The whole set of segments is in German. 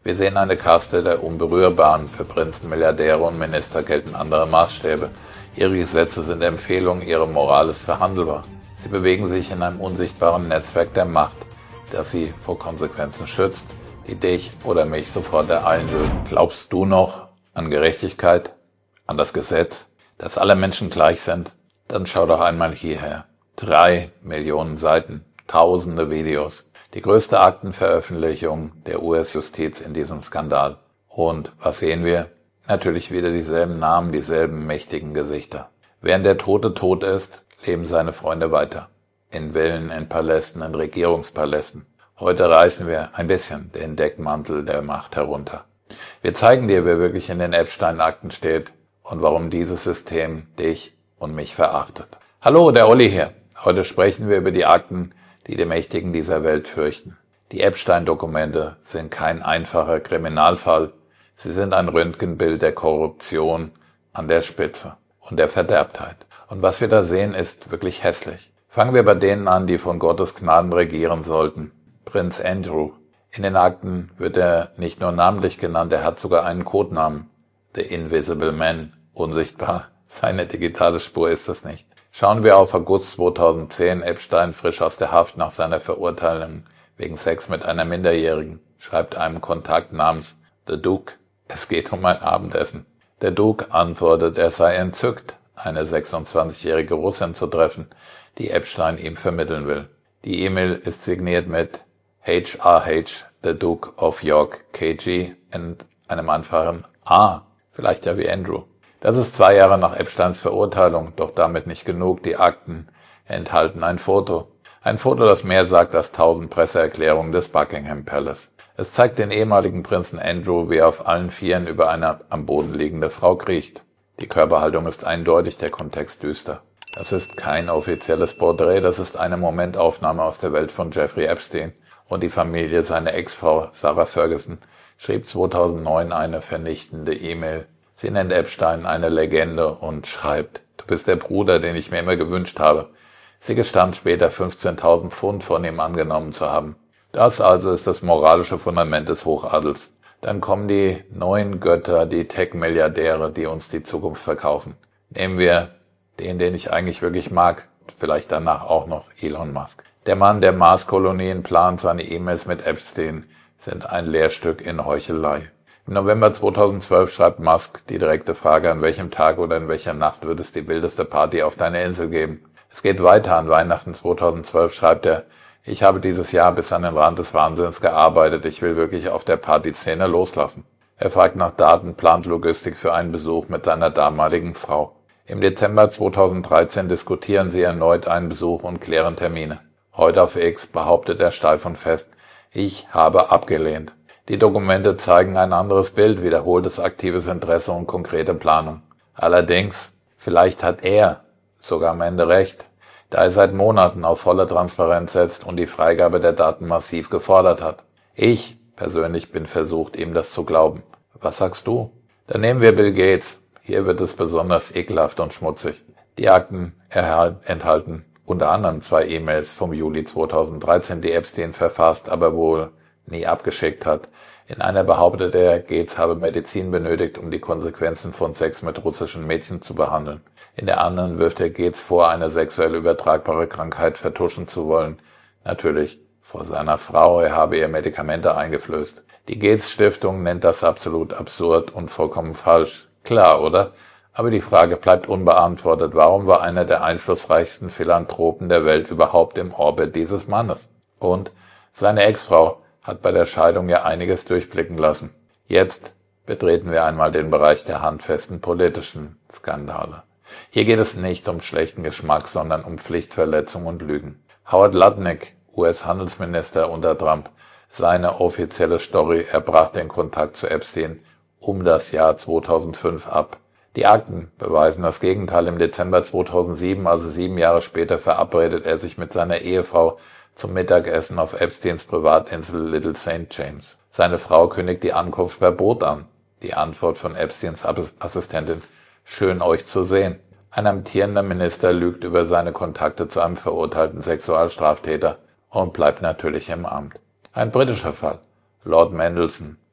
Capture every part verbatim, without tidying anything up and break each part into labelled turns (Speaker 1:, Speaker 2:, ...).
Speaker 1: Wir sehen eine Kaste der Unberührbaren. Für Prinzen, Milliardäre und Minister gelten andere Maßstäbe. Ihre Gesetze sind Empfehlungen, ihre Moral ist verhandelbar. Sie bewegen sich in einem unsichtbaren Netzwerk der Macht, das sie vor Konsequenzen schützt, die dich oder mich sofort ereilen würden. Glaubst du noch an Gerechtigkeit, an das Gesetz, dass alle Menschen gleich sind? Dann schau doch einmal hierher. Drei Millionen Seiten, tausende Videos. Die größte Aktenveröffentlichung der U S-Justiz in diesem Skandal. Und was sehen wir? Natürlich wieder dieselben Namen, dieselben mächtigen Gesichter. Während der Tote tot ist, leben seine Freunde weiter. In Villen, in Palästen, in Regierungspalästen. Heute reißen wir ein bisschen den Deckmantel der Macht herunter. Wir zeigen dir, wer wirklich in den Epstein-Akten steht und warum dieses System dich und mich verachtet. Hallo, der Olli hier. Heute sprechen wir über die Akten, die die Mächtigen dieser Welt fürchten. Die Epstein-Dokumente sind kein einfacher Kriminalfall. Sie sind ein Röntgenbild der Korruption an der Spitze und der Verderbtheit. Und was wir da sehen, ist wirklich hässlich. Fangen wir bei denen an, die von Gottes Gnaden regieren sollten. Prinz Andrew. In den Akten wird er nicht nur namentlich genannt, er hat sogar einen Codenamen. The Invisible Man. Unsichtbar. Seine digitale Spur ist es nicht. Schauen wir auf August zweitausendzehn, Epstein frisch aus der Haft nach seiner Verurteilung wegen Sex mit einer Minderjährigen, schreibt einem Kontakt namens The Duke, es geht um ein Abendessen. Der Duke antwortet, er sei entzückt, eine sechsundzwanzigjährige Russin zu treffen, die Epstein ihm vermitteln will. Die E-Mail ist signiert mit H R H, The Duke of York, K G und einem einfachen A, vielleicht ja wie Andrew. Das ist zwei Jahre nach Epsteins Verurteilung, doch damit nicht genug. Die Akten enthalten ein Foto. Ein Foto, das mehr sagt als tausend Presseerklärungen des Buckingham Palace. Es zeigt den ehemaligen Prinzen Andrew, wie er auf allen Vieren über eine am Boden liegende Frau kriecht. Die Körperhaltung ist eindeutig, der Kontext düster. Das ist kein offizielles Porträt, das ist eine Momentaufnahme aus der Welt von Jeffrey Epstein. Und die Familie seiner Ex-Frau Sarah Ferguson schrieb zweitausendneun eine vernichtende E-Mail. Sie nennt Epstein eine Legende und schreibt, du bist der Bruder, den ich mir immer gewünscht habe. Sie gestand später fünfzehntausend Pfund von ihm angenommen zu haben. Das also ist das moralische Fundament des Hochadels. Dann kommen die neuen Götter, die Tech-Milliardäre, die uns die Zukunft verkaufen. Nehmen wir den, den ich eigentlich wirklich mag, vielleicht danach auch noch Elon Musk. Der Mann, der Mars-Kolonien plant, seine E-Mails mit Epstein, sind ein Lehrstück in Heuchelei. Im November zweitausendzwölf schreibt Musk die direkte Frage, an welchem Tag oder in welcher Nacht wird es die wildeste Party auf deiner Insel geben. Es geht weiter. An Weihnachten zweitausendzwölf schreibt er, ich habe dieses Jahr bis an den Rand des Wahnsinns gearbeitet, ich will wirklich auf der Partyszene loslassen. Er fragt nach Daten, plant Logistik für einen Besuch mit seiner damaligen Frau. Im Dezember zweitausenddreizehn diskutieren sie erneut einen Besuch und klären Termine. Heute auf X behauptet er steif und fest, ich habe abgelehnt. Die Dokumente zeigen ein anderes Bild, wiederholtes aktives Interesse und konkrete Planung. Allerdings, vielleicht hat er sogar am Ende recht, da er seit Monaten auf volle Transparenz setzt und die Freigabe der Daten massiv gefordert hat. Ich persönlich bin versucht, ihm das zu glauben. Was sagst du? Dann nehmen wir Bill Gates. Hier wird es besonders ekelhaft und schmutzig. Die Akten enthalten unter anderem zwei E-Mails vom Juli zweitausenddreizehn, die Epstein verfasst, aber wohl nie abgeschickt hat. In einer behauptet er, Gates habe Medizin benötigt, um die Konsequenzen von Sex mit russischen Mädchen zu behandeln. In der anderen wirft er Gates vor, eine sexuell übertragbare Krankheit vertuschen zu wollen. Natürlich vor seiner Frau, er habe ihr Medikamente eingeflößt. Die Gates-Stiftung nennt das absolut absurd und vollkommen falsch. Klar, oder? Aber die Frage bleibt unbeantwortet. Warum war einer der einflussreichsten Philanthropen der Welt überhaupt im Orbit dieses Mannes? Und seine Ex-Frau hat bei der Scheidung ja einiges durchblicken lassen. Jetzt betreten wir einmal den Bereich der handfesten politischen Skandale. Hier geht es nicht um schlechten Geschmack, sondern um Pflichtverletzung und Lügen. Howard Lutnick, U S-Handelsminister unter Trump, seine offizielle Story, er brach den Kontakt zu Epstein um das Jahr zweitausendfünf ab. Die Akten beweisen das Gegenteil. Im Dezember zweitausendsieben, also sieben Jahre später, verabredet er sich mit seiner Ehefrau zum Mittagessen auf Epsteins Privatinsel Little Saint James. Seine Frau kündigt die Ankunft per Boot an. Die Antwort von Epsteins Assistentin, schön euch zu sehen. Ein amtierender Minister lügt über seine Kontakte zu einem verurteilten Sexualstraftäter und bleibt natürlich im Amt. Ein britischer Fall. Lord Mandelson.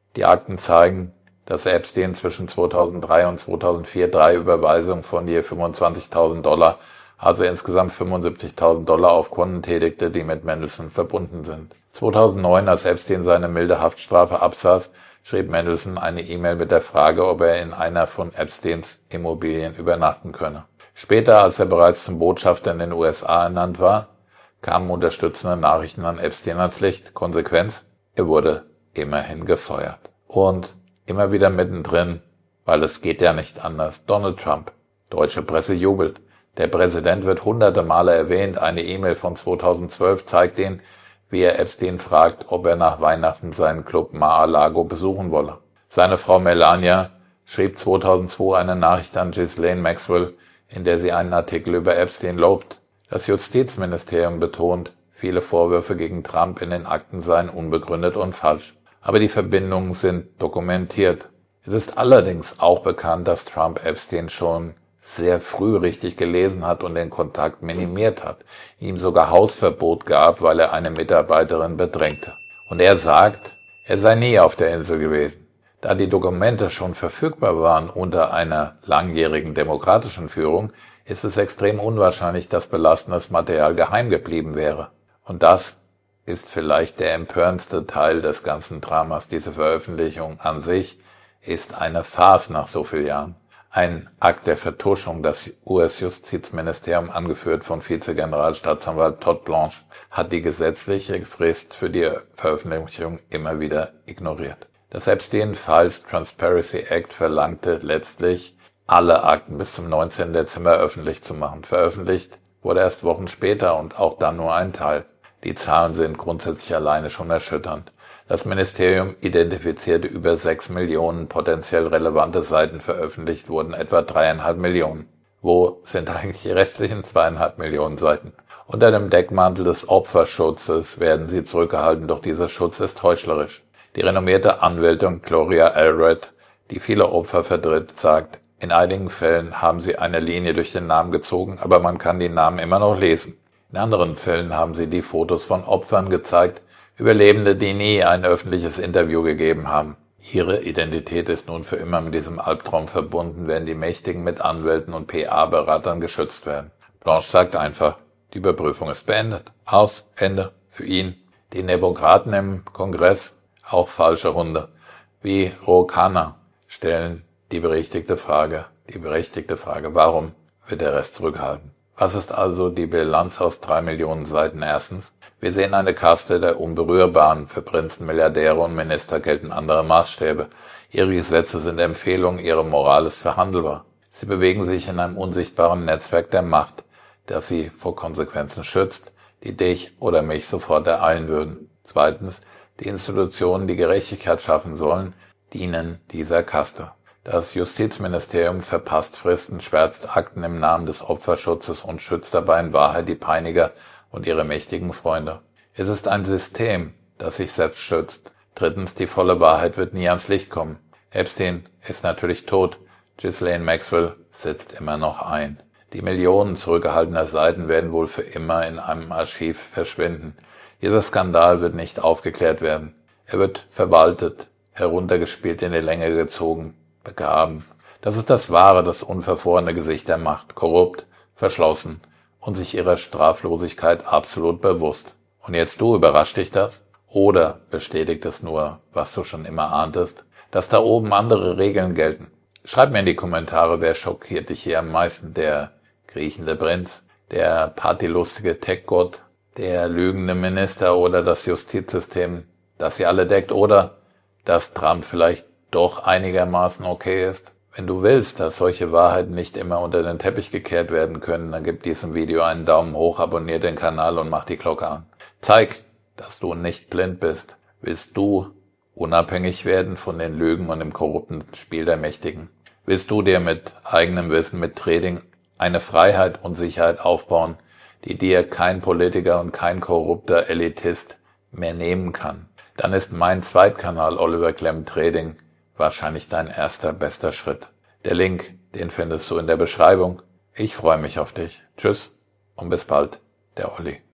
Speaker 1: Die Akten zeigen, dass Epstein zwischen zweitausenddrei und zweitausendvier drei Überweisungen von je fünfundzwanzigtausend Dollar, also insgesamt fünfundsiebzigtausend Dollar auf Konten tätigte, die mit Mendelssohn verbunden sind. zweitausendneun, als Epstein seine milde Haftstrafe absaß, schrieb Mendelssohn eine E-Mail mit der Frage, ob er in einer von Epsteins Immobilien übernachten könne. Später, als er bereits zum Botschafter in den U S A ernannt war, kamen unterstützende Nachrichten an Epstein ans Licht. Konsequenz: Er wurde immerhin gefeuert. Und immer wieder mittendrin, weil es geht ja nicht anders, Donald Trump. Deutsche Presse jubelt. Der Präsident wird hunderte Male erwähnt. Eine E-Mail von zweitausendzwölf zeigt ihn, wie er Epstein fragt, ob er nach Weihnachten seinen Club Mar-a-Lago besuchen wolle. Seine Frau Melania schrieb zweitausendzwei eine Nachricht an Ghislaine Maxwell, in der sie einen Artikel über Epstein lobt. Das Justizministerium betont, viele Vorwürfe gegen Trump in den Akten seien unbegründet und falsch. Aber die Verbindungen sind dokumentiert. Es ist allerdings auch bekannt, dass Trump Epstein schon sehr früh richtig gelesen hat und den Kontakt minimiert hat, ihm sogar Hausverbot gab, weil er eine Mitarbeiterin bedrängte. Und er sagt, er sei nie auf der Insel gewesen. Da die Dokumente schon verfügbar waren unter einer langjährigen demokratischen Führung, ist es extrem unwahrscheinlich, dass belastendes Material geheim geblieben wäre. Und das ist vielleicht der empörendste Teil des ganzen Dramas. Diese Veröffentlichung an sich ist eine Farce nach so vielen Jahren. Ein Akt der Vertuschung. Das U S-Justizministerium, angeführt von Vizegeneralstaatsanwalt Todd Blanche, hat die gesetzliche Frist für die Veröffentlichung immer wieder ignoriert. Das Epstein Files Transparency Act verlangte letztlich, alle Akten bis zum neunzehnten Dezember öffentlich zu machen. Veröffentlicht wurde erst Wochen später und auch dann nur ein Teil. Die Zahlen sind grundsätzlich alleine schon erschütternd. Das Ministerium identifizierte über sechs Millionen potenziell relevante Seiten, veröffentlicht wurden etwa dreieinhalb Millionen. Wo sind eigentlich die restlichen zweieinhalb Millionen Seiten? Unter dem Deckmantel des Opferschutzes werden sie zurückgehalten, doch dieser Schutz ist heuchlerisch. Die renommierte Anwältin Gloria Allred, die viele Opfer vertritt, sagt, in einigen Fällen haben sie eine Linie durch den Namen gezogen, aber man kann die Namen immer noch lesen. In anderen Fällen haben sie die Fotos von Opfern gezeigt, Überlebende, die nie ein öffentliches Interview gegeben haben. Ihre Identität ist nun für immer mit diesem Albtraum verbunden, während die Mächtigen mit Anwälten und P A-Beratern geschützt werden. Blanche sagt einfach, die Überprüfung ist beendet. Aus, Ende, für ihn. Die Demokraten im Kongress, auch falsche Runde. Wie Ro Khanna stellen die berechtigte Frage, die berechtigte Frage, warum wird der Rest zurückgehalten? Was ist also die Bilanz aus drei Millionen Seiten? Erstens, wir sehen eine Kaste der Unberührbaren. Für Prinzen, Milliardäre und Minister gelten andere Maßstäbe. Ihre Gesetze sind Empfehlungen, ihre Moral ist verhandelbar. Sie bewegen sich in einem unsichtbaren Netzwerk der Macht, das sie vor Konsequenzen schützt, die dich oder mich sofort ereilen würden. Zweitens, die Institutionen, die Gerechtigkeit schaffen sollen, dienen dieser Kaste. Das Justizministerium verpasst Fristen, schwärzt Akten im Namen des Opferschutzes und schützt dabei in Wahrheit die Peiniger und ihre mächtigen Freunde. Es ist ein System, das sich selbst schützt. Drittens, die volle Wahrheit wird nie ans Licht kommen. Epstein ist natürlich tot. Ghislaine Maxwell sitzt immer noch ein. Die Millionen zurückgehaltener Seiten werden wohl für immer in einem Archiv verschwinden. Dieser Skandal wird nicht aufgeklärt werden. Er wird verwaltet, heruntergespielt, in die Länge gezogen, begraben. Das ist das wahre, das unverfrorene Gesicht der Macht. Korrupt, verschlossen und sich ihrer Straflosigkeit absolut bewusst. Und jetzt du, überrascht dich das? Oder bestätigt es nur, was du schon immer ahntest, dass da oben andere Regeln gelten? Schreib mir in die Kommentare, wer schockiert dich hier am meisten? Der kriechende Prinz, der partylustige Tech-Gott, der lügende Minister oder das Justizsystem, das sie alle deckt, oder dass Trump vielleicht doch einigermaßen okay ist? Wenn du willst, dass solche Wahrheiten nicht immer unter den Teppich gekehrt werden können, dann gib diesem Video einen Daumen hoch, abonniere den Kanal und mach die Glocke an. Zeig, dass du nicht blind bist. Willst du unabhängig werden von den Lügen und dem korrupten Spiel der Mächtigen? Willst du dir mit eigenem Wissen, mit Trading, eine Freiheit und Sicherheit aufbauen, die dir kein Politiker und kein korrupter Elitist mehr nehmen kann? Dann ist mein Zweitkanal Oliver Klemm Trading wahrscheinlich dein erster bester Schritt. Der Link, den findest du in der Beschreibung. Ich freue mich auf dich. Tschüss und bis bald, der Olli.